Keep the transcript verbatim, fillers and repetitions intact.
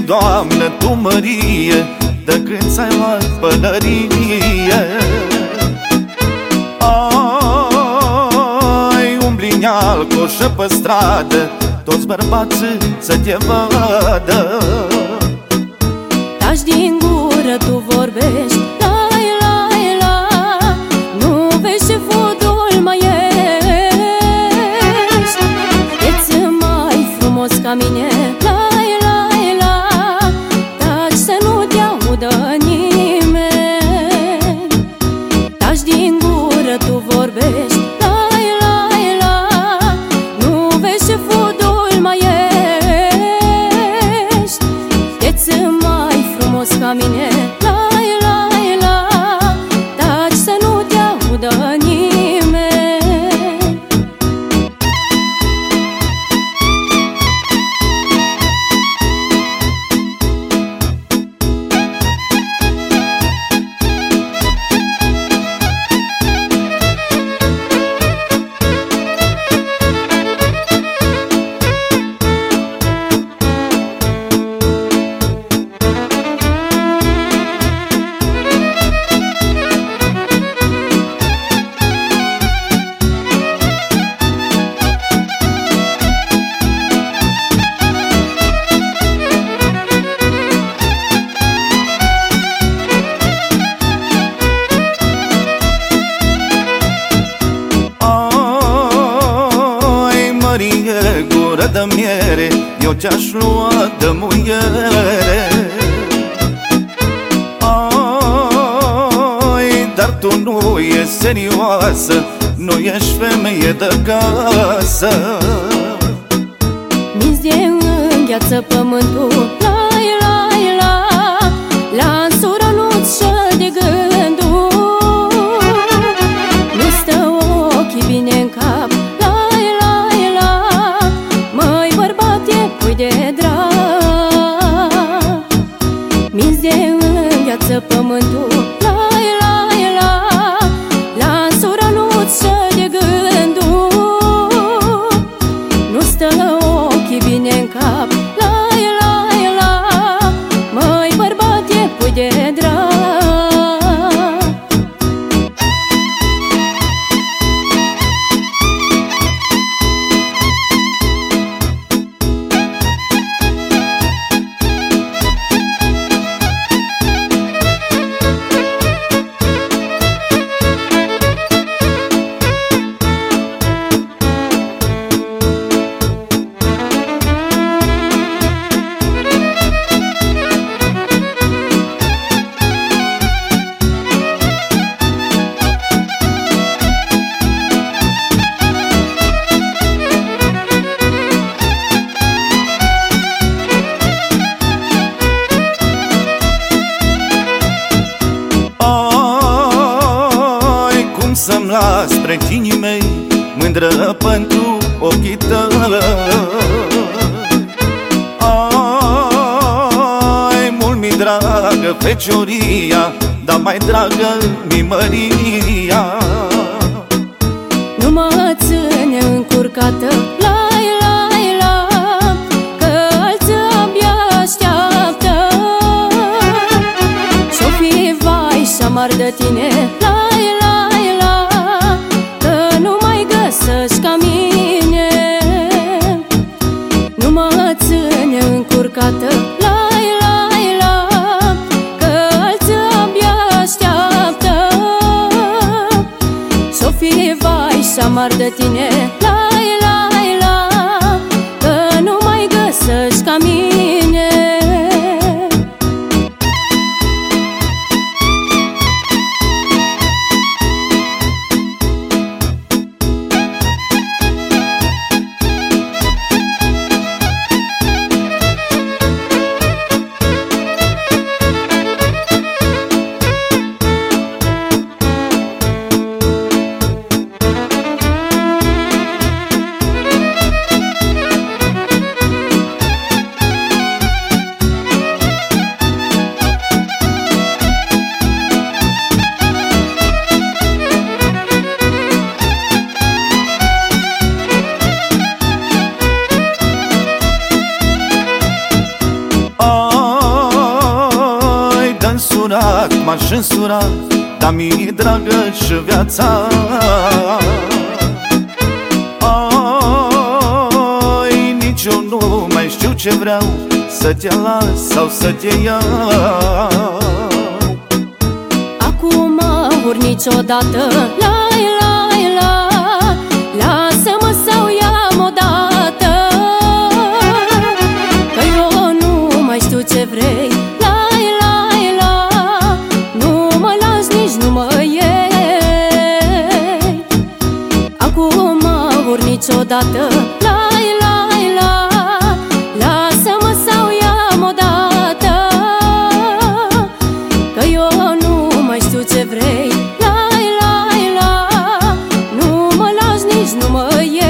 Doamnă, Tu mărie, de când ți-ai luat pălărie. Ai, umbli în alcoșă pe stradă, toți bărbații să te vadă. Taci din gură, tu vorbești, lai, lai, la. Nu vezi ce fudul mai ești. E-ți mai frumos ca mine, lai, lai, la. Taci să nu te audă nimeni. Taci din gură, tu vorbești, lai, lai, la. Nu vezi ce fudul mai ești. E-ți mai frumos ca mine, lai, lai, la. Taci să nu te audă nimeni. Gură de miere, eu ce-aș lua de muiere. Ai, dar tu nu ești serioasă, nu ești femeie de casă. Minți de îngheață pământul, lai, lai, la. Lansura nu-ți șă de gândul. Nu stă ochii bine în cap, lai, lai, la. Măi, bărbate, pui de drag. Minți de îngheață pământul, lai, lai, la. Lansura nu-ți șă de gândul. Nu stă ochii bine în cap, lai, lai, la. Măi, bărbate, pui de drag. Să-mi las prietenii mei, mândră pentru ochii tăi. Ai, mult mi dragă fecioria, dar mai dragă mi măria. Nu mă ține încurcată, lai, lai, la. Că alții abia așteaptă. Și-o fi vai și amar de tine, lai, lai, la. Că nu mai găsești ca mine. Nu mă ține încurcată, lai, lai, la. Că alții abia așteaptă. Și-o fi vai și amar de tine, lai, lai, la. Că nu mai găsești ca mine. dar mi-e dragă și viața. Ai, nici eu nu mai știu ce vreau, să te las sau să te iau. Acum ori niciodată, lai, lai, la, lasă-mă sau ia-mă odată, că eu nu mai știu ce vrei. Lai, lai, la, nu mă lași, nici nu mă iei. Acum ori niciodată, lai, lai, la, lasă-mă sau ia-mă odată, că eu nu mai știu ce vrei. Lai, lai, la, nu mă lași, nici nu mă iei.